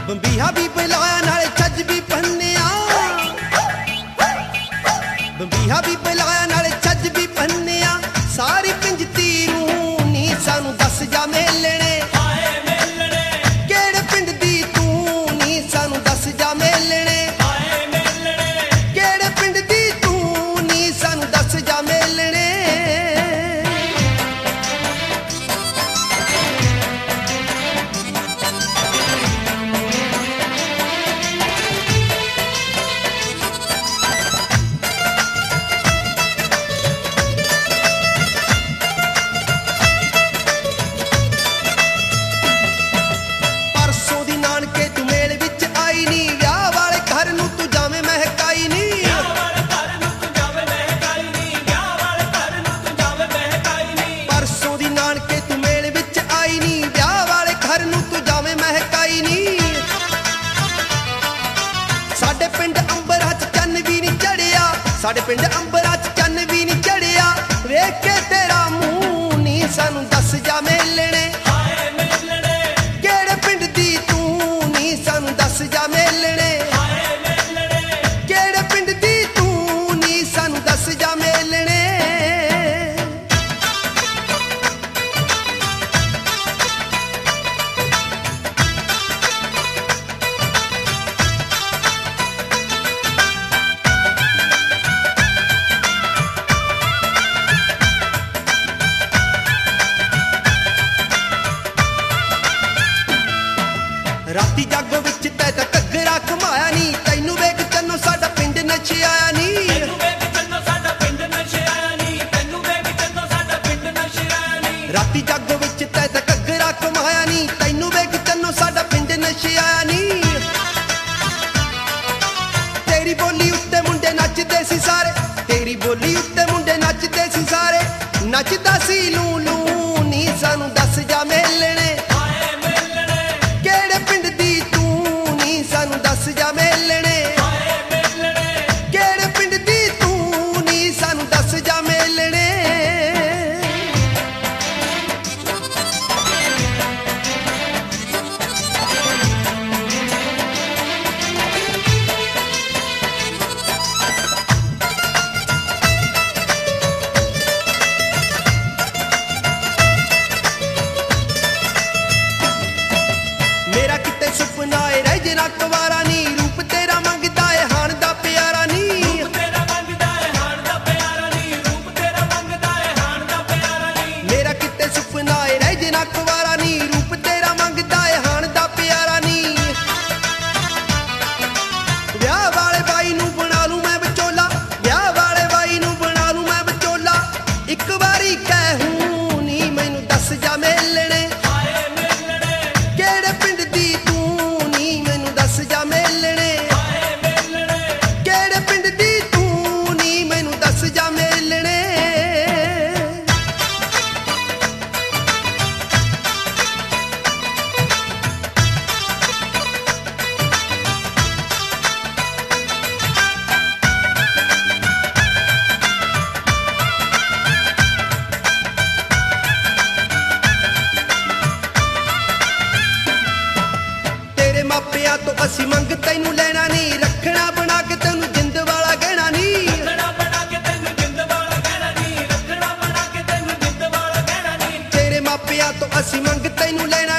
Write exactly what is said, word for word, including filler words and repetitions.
ਬੰਬੀਹਾ ਵੀ ਬੁਲਾਇਆ ਨਾਲੇ ਛੱਜ ਵੀ ਪੰਨਿਆ, ਬੰਬੀਹਾ ਵੀ ਬੁਲਾਇਆ ਨਾਲੇ ਛੱਜ ਵੀ ਪੰਨਿਆ। ਸਾਰੀ ਪਿੰਜਤੀ ਨੂੰ ਨੀ ਸਾਨੂੰ ਦੱਸ ਜਾ ਮੇਲਣੇ, ਹਾਏ ਮੇਲਣੇ ਕਿਹੜੇ ਪਿੰਡ ਦੀ ਤੂੰ ਨੀ ਸਾਨੂੰ ਦੱਸ ਜਾ ਮੇਲਣੇ, ਹਾਏ ਮੇਲਣੇ ਕਿਹੜੇ ਪਿੰਡ ਦੀ ਤੂੰ ਨੀ ਸਾਨੂੰ ਦੱਸ ਜਾ ਮੇਲਣੇ। ਪਰਸੋਂ ਦੀ ਨਾਨਕੇ ਤੂੰ ਮੇਲ ਵਿੱਚ ਆਈ ਨੀ, ਵਿਆਹ ਵਾਲੇ ਘਰ ਨੂੰ ਤੂੰ ਜਾਵੇਂ ਮਹਿਕਾਈ ਨੀ, ਵਿਆਹ ਵਾਲੇ ਘਰ ਨੂੰ ਤੂੰ ਜਾਵੇਂ ਮਹਿਕਾਈ ਨੀ, ਵਿਆਹ ਵਾਲੇ ਘਰ ਨੂੰ ਤੂੰ ਜਾਵੇਂ ਮਹਿਕਾਈ ਨੀ। ਪਰਸੋਂ ਦੀ ਨਾਨਕੇ ਤੂੰ ਮੇਲ ਵਿੱਚ ਆਈ ਨੀ, ਵਿਆਹ ਵਾਲੇ ਘਰ ਨੂੰ ਤੂੰ ਜਾਵੇਂ ਮਹਿਕਾਈ ਨੀ। ਸਾਡੇ ਪਿੰਡ ਅੰਬਰਾਂ 'ਚ ਚੰਨ ਵੀ ਨੀ ਚੜਿਆ, ਸਾਡੇ ਪਿੰਡ ਅੰਬਰਾਂ 'ਚ ਚੰਨ ਵੀ ਨੀ ਚੜਿਆ। ਵੇਖ ਕੇ ਤੇਰਾ ਮੂੰਹ ਨੀ ਸਾਨੂੰ ਦੱਸ ਜਾ ਮੇਲਣੇ, ਹਾਏ ਮੇਲਣੇ ਕਿਹੜੇ ਪਿੰਡ ਦੀ ਤੂੰ ਨੀ ਸਾਨੂੰ ਦੱਸ ਜਾ ਮੇਲਣੇ, ਹਾਏ ਮੇਲਣੇ ਕਿਹੜੇ ਪਿੰਡ ਦੀ ਤੂੰ ਨੀ ਸਾਨੂੰ ਦੱਸ ਜਾ ਮੇਲਣੇ। ਰਾਤੀ ਜਾਗੋ ਵਿੱਚ ਤੈ ਤਾਂ ਘੱਗਰਾ ਘਮਾਇਆ ਨੀ, ਤੈਨੂੰ ਵੇਖ ਚੰਨੋ ਸਾਡਾ ਪਿੰਡ ਨਸ਼ਿਆਇਆ ਨੀ, ਤੈਨੂੰ ਵੇਖ ਚੰਨੋ ਸਾਡਾ ਪਿੰਡ ਨਸ਼ਿਆਇਆ ਨੀ, ਤੈਨੂੰ ਵੇਖ ਚੰਨੋ ਸਾਡਾ ਪਿੰਡ ਨਸ਼ਿਆਇਆ ਨੀ। ਰਾਤੀ ਜਾਗੋ ਵਿੱਚ ਤੈ ਤਾਂ ਘੱਗਰਾ ਘਮਾਇਆ ਨੀ, ਤੈਨੂੰ ਵੇਖ ਚੰਨੋ ਸਾਡਾ ਪਿੰਡ ਨਸ਼ਿਆਇਆ ਨੀ। ਤੇਰੀ ਬੋਲੀ ਉੱਤੇ ਮੁੰਡੇ ਨੱਚਦੇ ਸੀ ਸਾਰੇ, ਤੇਰੀ ਬੋਲੀ ਉੱਤੇ ਮੁੰਡੇ ਨੱਚਦੇ ਸੀ ਸਾਰੇ। ਨੱਚਦਾ ਸੀ ਲੂ ਲੂ ਨੀ ਸਾਨੂੰ ਦੱਸ ਜਾ ਮੇਲਣੇ, ਹਾਏ ਮੇਲਣੇ ਕਿਹੜੇ ਪਿੰਡ ਦੀ ਤੂੰ ਨੀ ਸਾਨੂੰ ਦੱਸ ਜਾ ਮੇਲਣੇ, ਹਾਏ ਮੇਲਣੇ ਕਿਹੜੇ ਪਿੰਡ ਦੀ ਤੂੰ ਨੀ ਸਾਨੂੰ ਦੱਸ ਜਾ ਮੇਲਣੇ। ਮੇਰਾ ਕਿਤੇ ਸੁਪਨਾ ਏ ਰਹਿ ਜੇ ਨਾ ਕੁਵਾਰਾ ਨੀ, ਰੂਪ ਤੇਰਾ ਮੰਗਦਾ ਏ ਹਾਣ ਦਾ ਪਿਆਰਾ ਨੀ, ਰੂਪ ਤੇਰਾ ਮੰਗਦਾ ਏ ਹਾਣ ਦਾ ਪਿਆਰਾ ਨੀ, ਰੂਪ ਤੇਰਾ ਮੰਗਦਾ ਏ ਹਾਣ ਦਾ ਪਿਆਰਾ ਨੀ। ਮੇਰਾ ਕਿਤੇ ਸੁਪਨਾ ਏ ਰਹਿ ਜੇ ਨਾ ਕੁਵਾਰਾ ਨੀ, ਰੂਪ ਤੇਰਾ ਮੰਗਦਾ ਏ ਹਾਣ ਦਾ ਪਿਆਰਾ ਨੀ। ਵਿਆਹ ਵਾਲੇ ਬਾਈ ਨੂੰ ਬਣਾ ਲੂੰ ਮੈਂ ਵਿਚੋਲਾ, ਵਿਆਹ ਵਾਲੇ ਬਾਈ ਨੂੰ ਬਣਾ ਲੂੰ ਮੈਂ ਵਿਚੋਲਾ। ਇੱਕ ਵਾਰੀ ਕਹਿ ਨੀ ਮੈਨੂੰ ਦੱਸ ਜਾ ਮੇਲਣੇ, ਹਾਏ ਮੇਲਣੇ ਕਿਹੜੇ ਪਿੰਡ ਦੀ ਤੂੰ ਨੀ ਮੈਨੂੰ ਦੱਸ ਜਾ ਮੇਲਣੇ, ਹਾਏ ਮੇਲਣੇ ਕਿਹੜੇ ਪਿੰਡ ਦੀ ਤੂੰ ਨੀ ਮੈਨੂੰ ਦੱਸ ਜਾ ਮੇਲਣੇ। ਤੇਰੇ ਮਾਪਿਆਂ ਤੋਂ ਅਸੀਂ ਮੰਗ ਤੈਨੂੰ ਲੈਣਾ ਨੀ, ਰੱਖਣਾ ਬਣਾ ਕੇ ਤੈਨੂੰ ਜਿੰਦ ਵਾਲਾ ਗਹਿਣਾ ਨੀ, ਰੱਖਣਾ ਬਣਾ ਕੇ ਤੈਨੂੰ ਜਿੰਦ ਵਾਲਾ ਕਹਿਣਾ ਨੀ, ਰੱਖਣਾ ਬਣਾ ਕੇ ਤੈਨੂੰ ਜਿੰਦ ਵਾਲਾ ਕਹਿਣਾ ਨੀ। ਤੇਰੇ ਮਾਪਿਆਂ ਤੋਂ ਅਸੀਂ ਮੰਗ ਤੈਨੂੰ ਲੈਣਾ